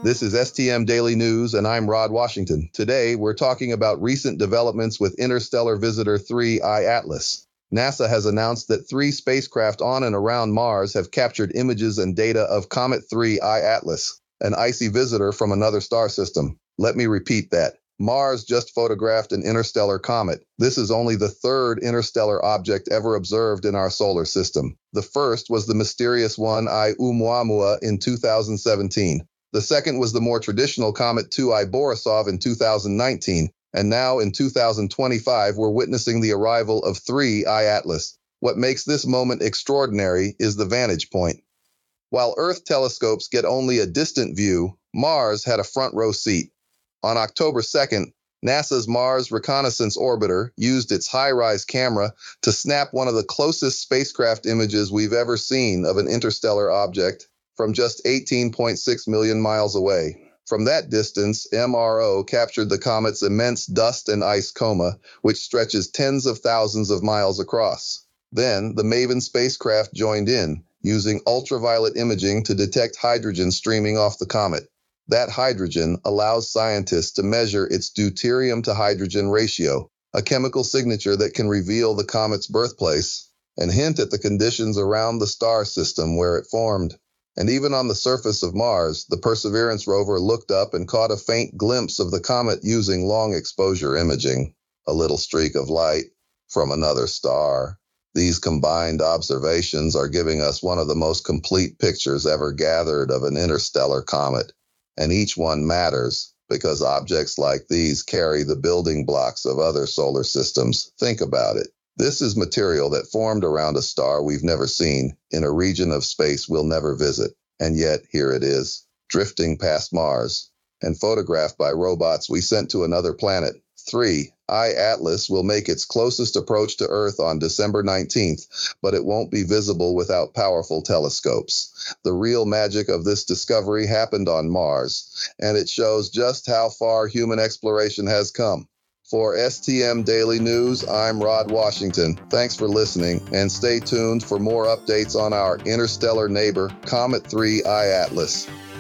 This is STM Daily News, and I'm Rod Washington. Today, we're talking about recent developments with Interstellar Visitor 3 I-Atlas. NASA has announced that 3 spacecraft on and around Mars have captured images and data of Comet 3 I-Atlas, an icy visitor from another star system. Let me repeat that. Mars just photographed an interstellar comet. This is only the 3rd interstellar object ever observed in our solar system. The first was the mysterious 1I Oumuamua in 2017. The second was the more traditional Comet 2I Borisov in 2019. And now in 2025, we're witnessing the arrival of 3 I-Atlas. What makes this moment extraordinary is the vantage point. While Earth telescopes get only a distant view, Mars had a front row seat. On October 2nd, NASA's Mars Reconnaissance Orbiter used its high-rise camera to snap one of the closest spacecraft images we've ever seen of an interstellar object from just 18.6 million miles away. From that distance, MRO captured the comet's immense dust and ice coma, which stretches tens of thousands of miles across. Then, the MAVEN spacecraft joined in, using ultraviolet imaging to detect hydrogen streaming off the comet. That hydrogen allows scientists to measure its deuterium to hydrogen ratio, a chemical signature that can reveal the comet's birthplace and hint at the conditions around the star system where it formed. And even on the surface of Mars, the Perseverance rover looked up and caught a faint glimpse of the comet using long exposure imaging, a little streak of light from another star. These combined observations are giving us one of the most complete pictures ever gathered of an interstellar comet. And each one matters because objects like these carry the building blocks of other solar systems. Think about it. This is material that formed around a star we've never seen in a region of space we'll never visit. And yet, here it is, drifting past Mars and photographed by robots we sent to another planet. 3. I-Atlas will make its closest approach to Earth on December 19th, but it won't be visible without powerful telescopes. The real magic of this discovery happened on Mars, and it shows just how far human exploration has come. For STM Daily News, I'm Rod Washington. Thanks for listening, and stay tuned for more updates on our interstellar neighbor, Comet 3 I-Atlas.